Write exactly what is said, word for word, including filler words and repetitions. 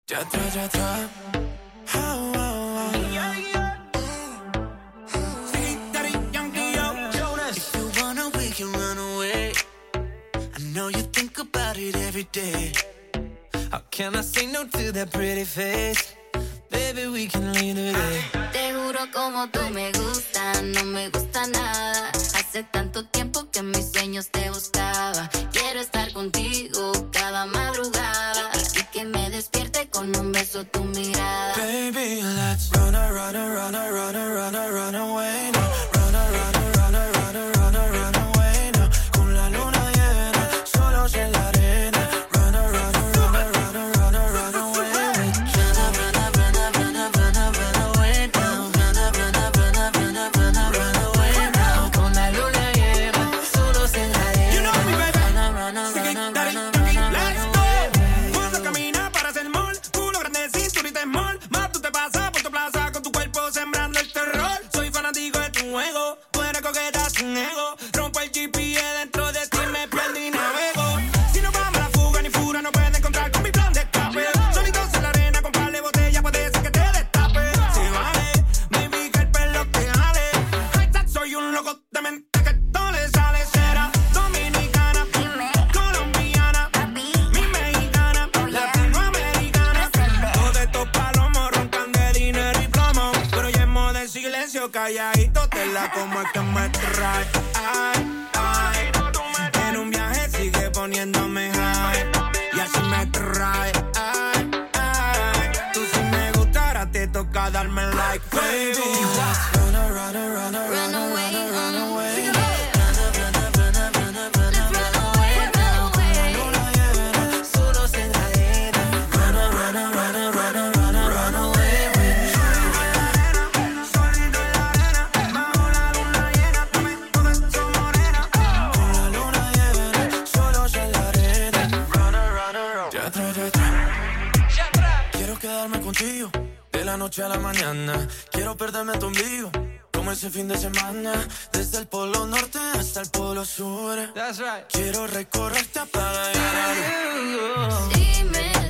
Ya atrás, ya atrás. Oh, oh, oh. Yeah, yeah. Mm. Daddy Yankee, yo. Jonas. If you wanna, we can run away. I know you think about it every day. How can I say no to that pretty face? Baby, we can leave today. Te juro como tú me gustas, no me gusta nada. Hace tanto tiempo que en mis sueños te buscaba. Quiero estar contigo cada madrugada y que me despierte con un beso tu mirada. Baby, let's run, a, run, a, run, a, run, a, run, a, run away now. Run, a, run, a, run, a, run, a, run, a, run away now. Con la luna llena, solos en la arena. Run, a, run, a, run, a, run, a, run, a, run away. Run, a, run, a, run, a, run, a, run, a, run away now. Run, a, run, a, run, a, run, a, run, a, run away now. Con la luna llena, solos en la arena. You know me, baby. Run, a, run, a, run, a, run, a, run a, let's go. Cuando camina para hacer mall, culo grande, cinturita small. Más tú te pasas por tu plaza con tu cuerpo sembrando el terror. Soy fanático de tu juego, tú eres coqueta sin ego. Rompo el G P S dentro de ti, me pierdo y navego. Si no vamos a la fuga ni fura, no puedes encontrar con mi plan de escape. Solitos en la arena, con par de botella, puede ser que te destape. Si vale, baby, que el pelo te jale. Hashtag soy un loco de mente que todo le sale. Será dominicana, colombiana, mi mexicana, latinoamericana. Todos estos palomos roncan de dinero y plomo, pero ya en modo en silencio, calladito te la como es que me trae. Ay, ay, en un viaje sigue poniéndome high y así me trae. Ay, ay, tú si me gustara te toca darme like, baby. Run, a, run, a, run, a, run, a, run, a, run away. Run, a, run, a, run, a, run, a, run a, run away now. Con la luna llena, solos en la arena. Run, a, run, a, run, a, run a, run a, run away with you. Solito en la arena, bajo la luna llena, dame todo eso morena. Con la luna llena, solos en la arena. Run, a, run, a, run. Ya atrás, ya atrás. Quiero quedarme contigo de la noche a la mañana. Quiero perderme tu ombligo como ese fin de semana. Desde el polo norte hasta el polo sur. That's right. Quiero recorrerte para llegar a Dime